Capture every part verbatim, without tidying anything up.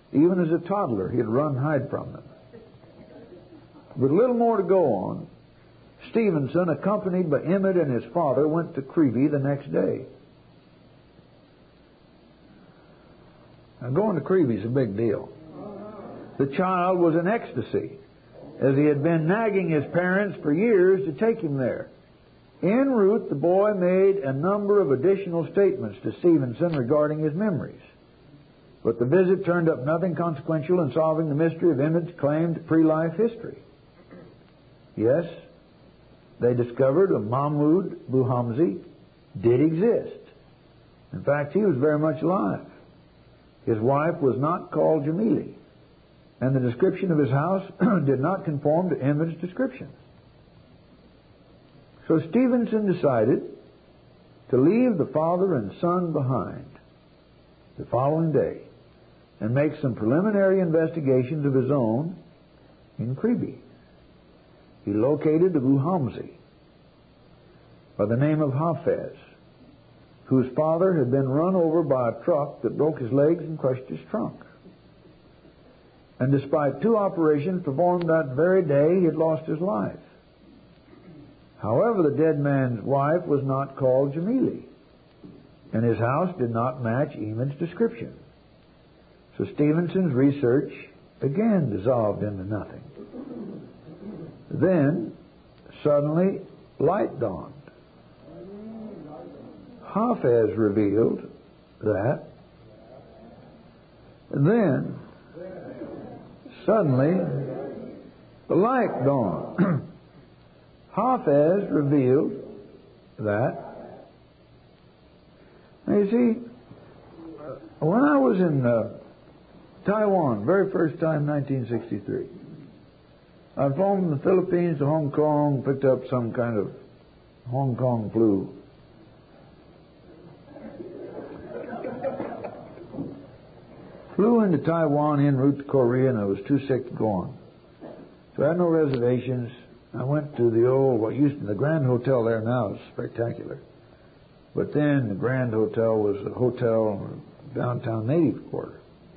Even as a toddler, he'd run and hide from them. With a little more to go on, Stevenson, accompanied by Emmett and his father, went to Creevy the next day. Now, going to Creevy is a big deal. The child was in ecstasy, as he had been nagging his parents for years to take him there. En route, the boy made a number of additional statements to Stevenson regarding his memories. But the visit turned up nothing consequential in solving the mystery of Emmett's claimed pre-life history. Yes, they discovered a Mahmud Buhamsi did exist. In fact, he was very much alive. His wife was not called Jamili, and the description of his house did not conform to Emmett's description. So Stevenson decided to leave the father and son behind the following day and make some preliminary investigations of his own in Creevy. He located a Buhamsi by the name of Hafez, whose father had been run over by a truck that broke his legs and crushed his trunk. And despite two operations performed that very day, he had lost his life. However, the dead man's wife was not called Jamili, and his house did not match Eamon's description. So Stevenson's research again dissolved into nothing. Then, suddenly, light dawned. Hafez revealed that. Then, suddenly, the light dawned. Hafez revealed that. Now you see, when I was in uh, Taiwan, very first time, nineteen sixty-three, I flown from the Philippines to Hong Kong, picked up some kind of Hong Kong flu. Flew into Taiwan en route to Korea, and I was too sick to go on. So I had no reservations. I went to the old, what used to be the Grand Hotel there now is spectacular. But then the Grand Hotel was a hotel downtown native quarter.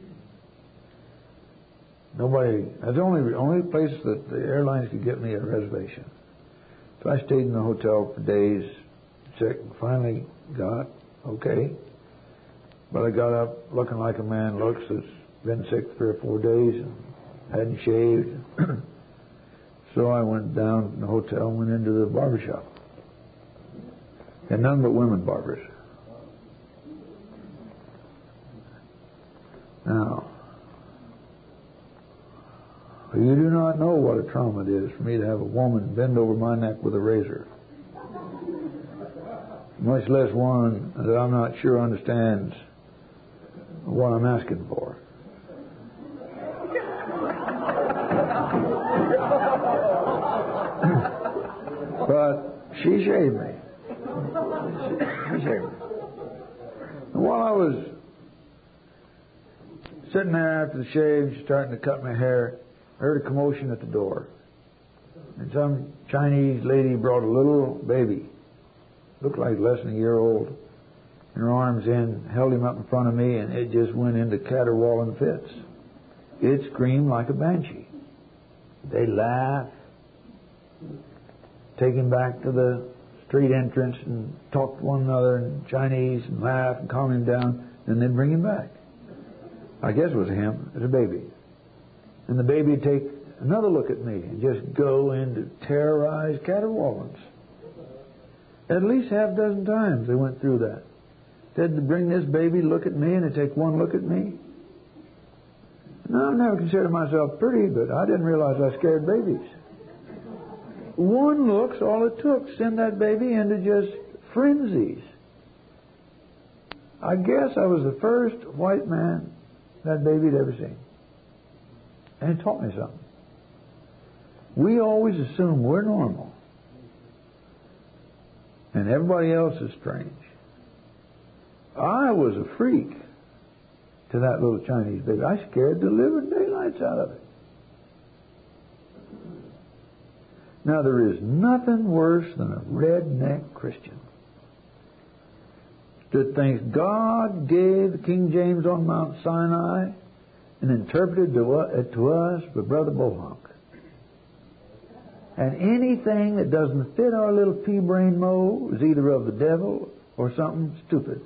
Nobody, that's the only, only place that the airlines could get me a reservation. So I stayed in the hotel for days, sick, and finally got okay. But I got up looking like a man looks that's been sick three or four days and hadn't shaved. So I went down from the hotel and went into the barber shop. And none but women barbers. Now, you do not know what a trauma it is for me to have a woman bend over my neck with a razor. Much less one that I'm not sure understands what I'm asking for. But she shaved me. She shaved me. And while I was sitting there after the shave, starting to cut my hair, I heard a commotion at the door. And some Chinese lady brought a little baby, looked like less than a year old, and her arms in, held him up in front of me, and it just went into caterwauling fits. It screamed like a banshee. They laughed, take him back to the street entrance and talk to one another in Chinese and laugh and calm him down, and then bring him back. I guess it was him, as a baby. And the baby would take another look at me and just go into terrorized caterwaulings. At least half a dozen times they went through that. They had to bring this baby, look at me, and they'd take one look at me. Now, I never considered myself pretty, but I didn't realize I scared babies. One look's all it took to send that baby into just frenzies. I guess I was the first white man that baby'd ever seen. And it taught me something. We always assume we're normal. And everybody else is strange. I was a freak to that little Chinese baby. I scared the living daylights out of it. Now, there is nothing worse than a redneck Christian that thinks God gave the King James on Mount Sinai and interpreted to, uh, to us by Brother Bohunk. And anything that doesn't fit our little pea-brain mold is either of the devil or something stupid.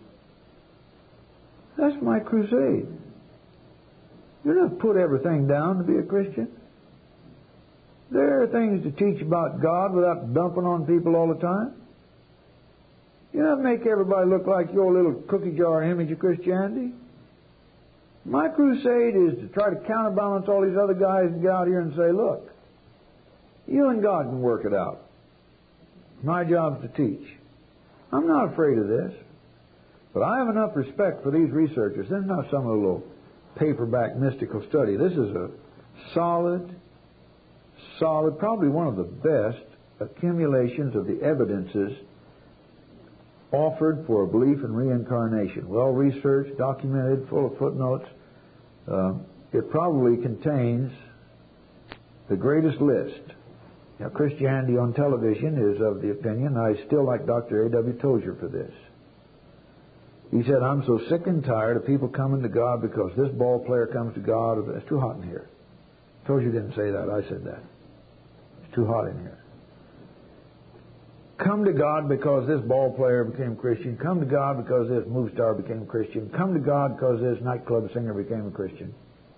That's my crusade. You're not put everything down to be a Christian. There are things to teach about God without dumping on people all the time. You don't make everybody look like your little cookie jar image of Christianity. My crusade is to try to counterbalance all these other guys and get out here and say, look, you and God can work it out. My job is to teach. I'm not afraid of this. But I have enough respect for these researchers. This is not some little paperback mystical study. This is a solid, solid, probably one of the best accumulations of the evidences offered for a belief in reincarnation. Well researched, documented, full of footnotes. Uh, it probably contains the greatest list. Now, Christianity on television is of the opinion, I still like Doctor A W Tozier for this. He said, I'm so sick and tired of people coming to God because this ball player comes to God. It's too hot in here. Tozier didn't say that. I said that. It's too hot in here. Come to God because this ball player became Christian. Come to God because this movie star became Christian. Come to God because this nightclub singer became a Christian.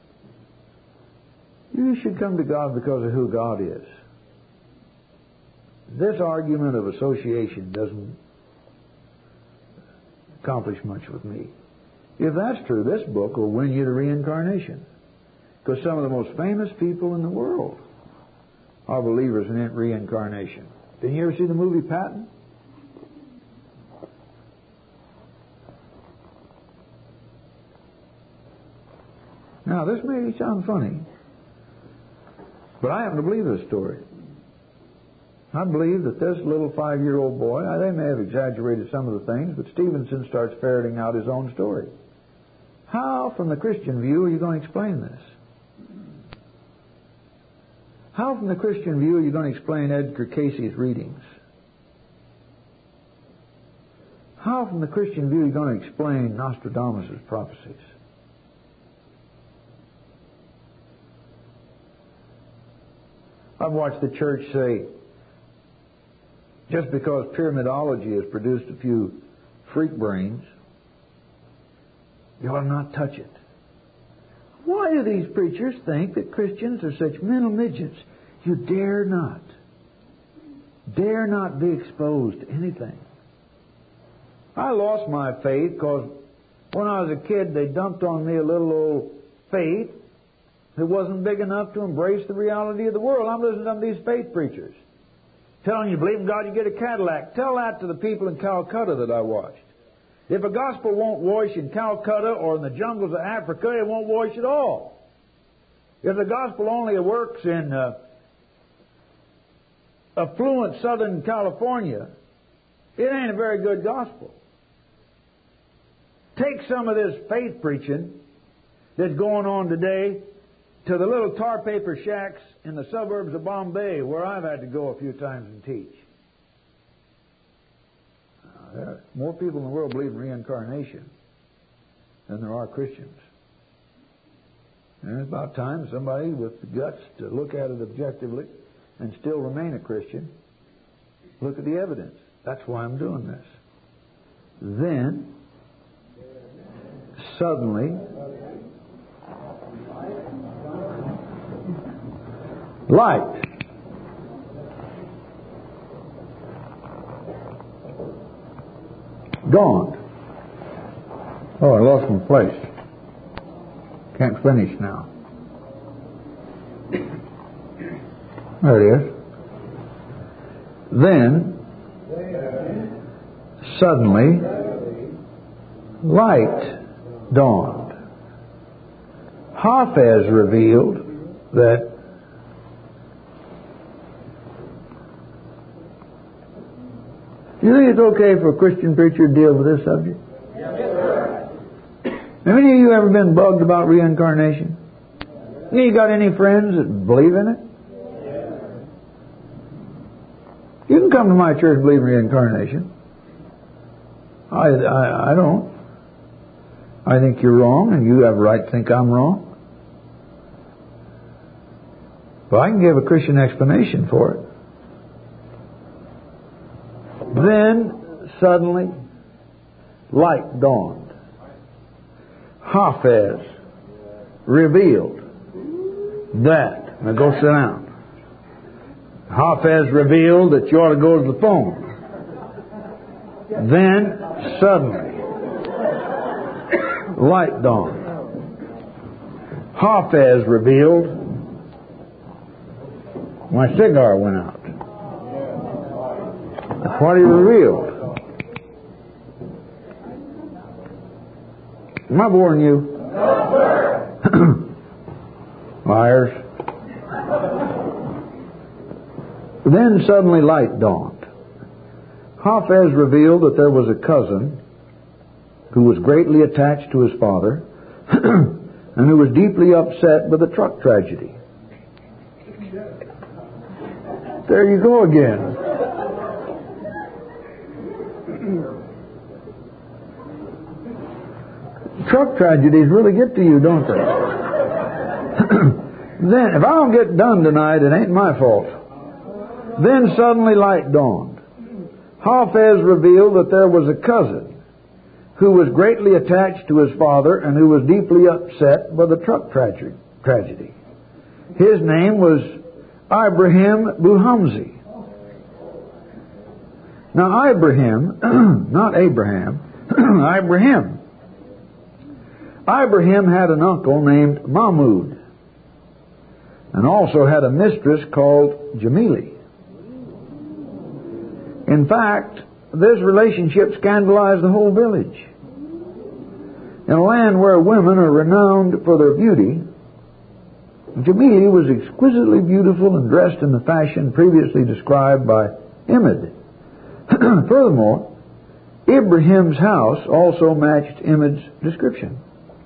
You should come to God because of who God is. This argument of association doesn't accomplish much with me. If that's true, this book will win you to reincarnation. Because some of the most famous people in the world are believers in reincarnation. Did you ever see the movie Patton? Now, this may sound funny, but I happen to believe this story. I believe that this little five-year-old boy, they may have exaggerated some of the things, but Stevenson starts ferreting out his own story. How, from the Christian view, are you going to explain this? How, from the Christian view, are you going to explain Edgar Casey's readings? How, from the Christian view, are you going to explain Nostradamus' prophecies? I've watched the church say, just because pyramidology has produced a few freak brains, you ought to not touch it. Why do these preachers think that Christians are such mental midgets? You dare not. Dare not be exposed to anything. I lost my faith because when I was a kid, they dumped on me a little old faith that wasn't big enough to embrace the reality of the world. I'm listening to some of these faith preachers telling you, believe in God, you get a Cadillac. Tell that to the people in Calcutta that I watched. If a gospel won't wash in Calcutta or in the jungles of Africa, it won't wash at all. If the gospel only works in uh, affluent Southern California, it ain't a very good gospel. Take some of this faith preaching that's going on today to the little tar paper shacks in the suburbs of Bombay, where I've had to go a few times and teach. Uh, there are more people in the world believe in reincarnation than there are Christians. And it's about time somebody with the guts to look at it objectively and still remain a Christian, look at the evidence. That's why I'm doing this. Then, suddenly, light. Dawned. Oh, I lost my place. Can't finish now. There it is. Then, suddenly, light dawned. Hafez revealed that do you think it's okay for a Christian preacher to deal with this subject? Yes, sir. Have any of you ever been bugged about reincarnation? You got any friends that believe in it? Yes. You can come to my church and believe in reincarnation. I, I, I don't. I think you're wrong, and you have a right to think I'm wrong. But I can give a Christian explanation for it. Then, suddenly, light dawned. Haphez revealed that. Now go sit down. Haphez revealed that you ought to go to the phone. Then, suddenly, light dawned. Haphez revealed. My cigar went out. That's what he revealed. Am I boring you? No, sir. Liars. Then suddenly light dawned. Haphez revealed that there was a cousin who was greatly attached to his father and who was deeply upset by the truck tragedy. There you go again. Truck tragedies really get to you, don't they? Then, if I don't get done tonight, it ain't my fault. Then suddenly light dawned. Haphez revealed that there was a cousin who was greatly attached to his father and who was deeply upset by the truck tragedy. tragedy. His name was Ibrahim Buhamzi. Now, Ibrahim, not Abraham, Ibrahim. Ibrahim had an uncle named Mahmud and also had a mistress called Jamili. In fact, this relationship scandalized the whole village. In a land where women are renowned for their beauty, Jamili was exquisitely beautiful and dressed in the fashion previously described by Imad. Furthermore, Ibrahim's house also matched Imad's description.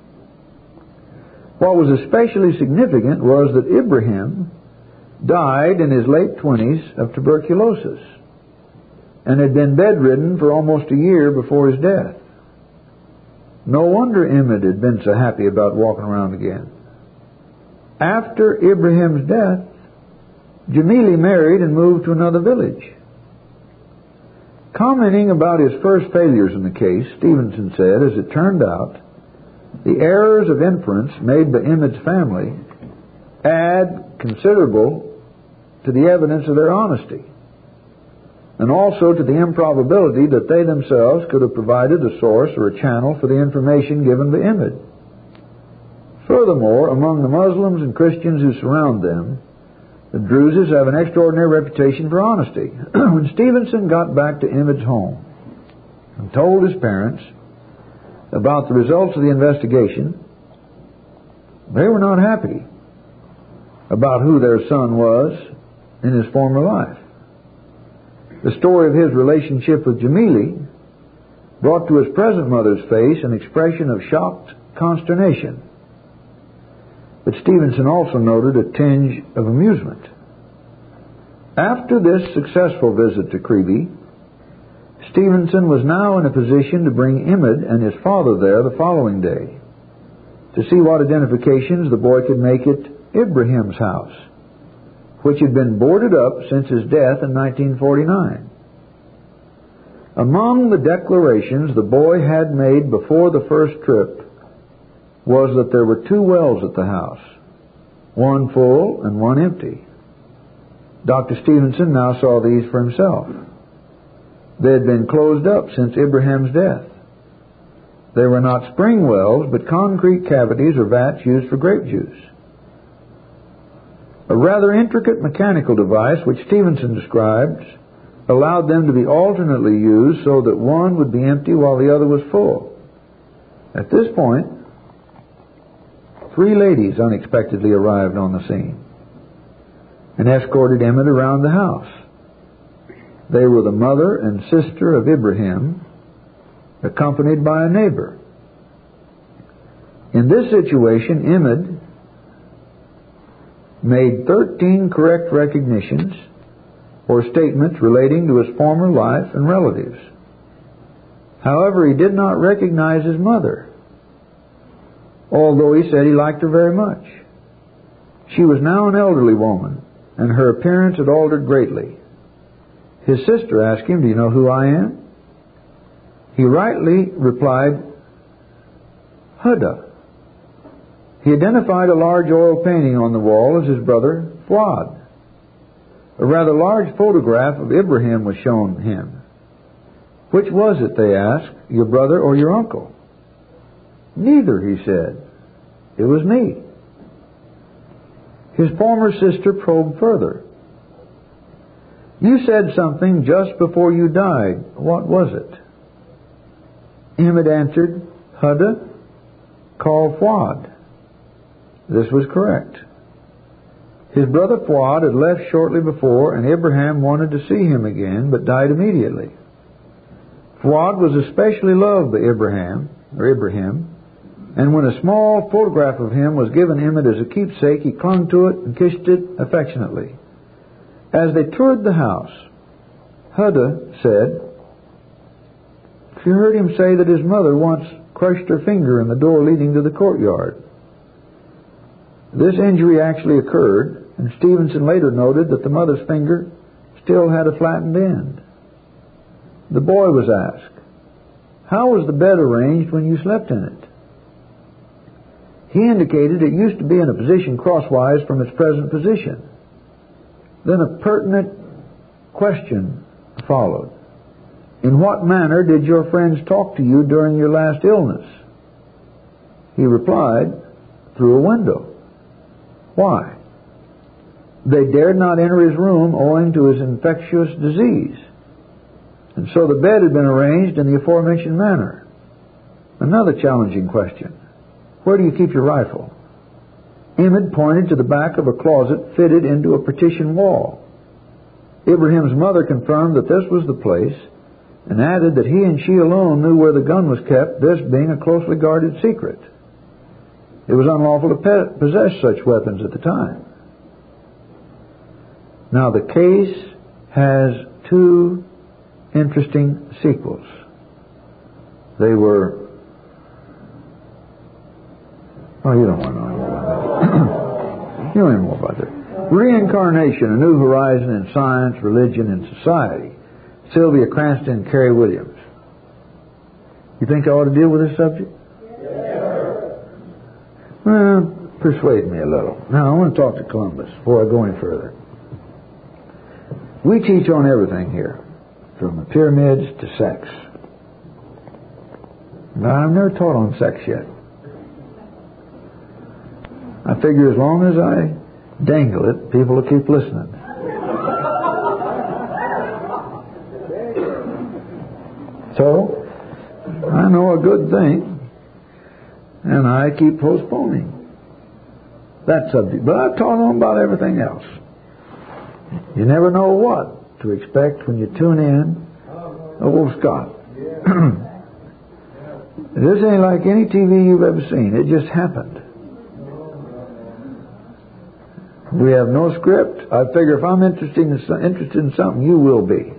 What was especially significant was that Ibrahim died in his late twenties of tuberculosis and had been bedridden for almost a year before his death. No wonder Imad had been so happy about walking around again. After Ibrahim's death, Jamili married and moved to another village. Commenting about his first failures in the case, Stevenson said, as it turned out, the errors of inference made by Imad's family add considerable to the evidence of their honesty, and also to the improbability that they themselves could have provided a source or a channel for the information given by Imad. Furthermore, among the Muslims and Christians who surround them, the Druzes have an extraordinary reputation for honesty. When Stevenson got back to Imad's home and told his parents about the results of the investigation, they were not happy about who their son was in his former life. The story of his relationship with Jamili brought to his present mother's face an expression of shocked consternation. But Stevenson also noted a tinge of amusement. After this successful visit to Creeby, Stevenson was now in a position to bring Imad and his father there the following day to see what identifications the boy could make at Ibrahim's house, which had been boarded up since his death in nineteen forty-nine. Among the declarations the boy had made before the first trip was that there were two wells at the house, one full and one empty. Doctor Stevenson now saw these for himself. They had been closed up since Ibrahim's death. They were not spring wells, but concrete cavities or vats used for grape juice. A rather intricate mechanical device, which Stevenson describes, allowed them to be alternately used so that one would be empty while the other was full. At this point, three ladies unexpectedly arrived on the scene and escorted Imad around the house. They were the mother and sister of Ibrahim, accompanied by a neighbor. In this situation, Imad made thirteen correct recognitions or statements relating to his former life and relatives. However, he did not recognize his mother, although he said he liked her very much. She was now an elderly woman, and her appearance had altered greatly. His sister asked him, "Do you know who I am?" He rightly replied, "Huda." He identified a large oil painting on the wall as his brother Fuad. A rather large photograph of Ibrahim was shown him. "Which was it," they asked, "your brother or your uncle?" "Neither," he said. "It was me." His former sister probed further. "You said something just before you died. What was it?" Ahmed answered, "Huda, call Fuad." This was correct. His brother Fuad had left shortly before, and Abraham wanted to see him again, but died immediately. Fuad was especially loved by Abraham, or Ibrahim, and when a small photograph of him was given Ahmed as a keepsake, he clung to it and kissed it affectionately. As they toured the house, Huda said she heard him say that his mother once crushed her finger in the door leading to the courtyard. This injury actually occurred, and Stevenson later noted that the mother's finger still had a flattened end. The boy was asked, "How was the bed arranged when you slept in it?" He indicated it used to be in a position crosswise from its present position. Then a pertinent question followed. "In what manner did your friends talk to you during your last illness?" He replied, "Through a window." Why? They dared not enter his room owing to his infectious disease. And so the bed had been arranged in the aforementioned manner. Another challenging question. Where do you keep your rifle? Ahmed pointed to the back of a closet fitted into a partition wall. Ibrahim's mother confirmed that this was the place, and added that he and she alone knew where the gun was kept, this being a closely guarded secret. It was unlawful to pe- possess such weapons at the time. Now the case has two interesting sequels. They were... Oh, you don't want to know more about that. You don't even know about that. Reincarnation, a New Horizon in Science, Religion, and Society. Sylvia Cranston and Carrie Williams. You think I ought to deal with this subject? Yes. Well, persuade me a little. Now, I want to talk to Columbus before I go any further. We teach on everything here, from the pyramids to sex. Now, I've never taught on sex yet. I figure as long as I dangle it, people will keep listening. So, I know a good thing, and I keep postponing that subject. But I've taught them about everything else. You never know what to expect when you tune in. Oh, Scott. This ain't like any T V you've ever seen. It just happened. We have no script. I figure if I'm interested in, interested in something, you will be.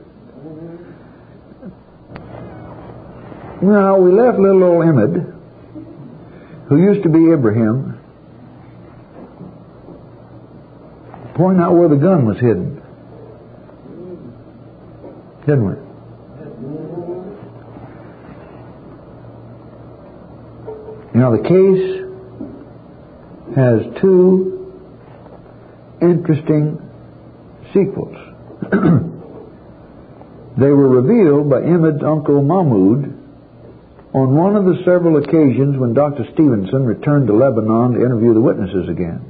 Now, we left little old Ahmed, who used to be Ibrahim, point out where the gun was hidden. Didn't we? Now, the case has two interesting sequels. They were revealed by Ahmed's uncle Mahmoud on one of the several occasions when Doctor Stevenson returned to Lebanon to interview the witnesses again.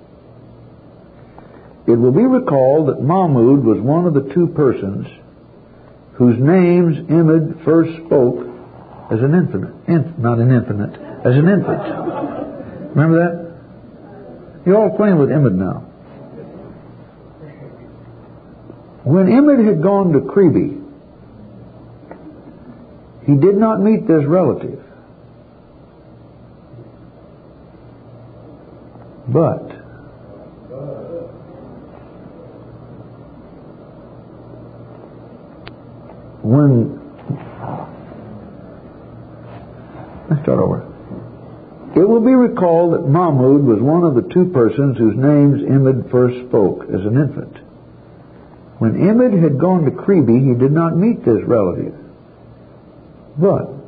It will be recalled that Mahmoud was one of the two persons whose names Ahmed first spoke as an infant, inf, not an infant, as an infant. Remember that? You're all playing with Ahmed now. When Ahmed had gone to Creeby, he did not meet this relative. But when... Let's start over. It will be recalled that Mahmud was one of the two persons whose names Imad first spoke as an infant. When Imad had gone to Kribi, he did not meet this relative. But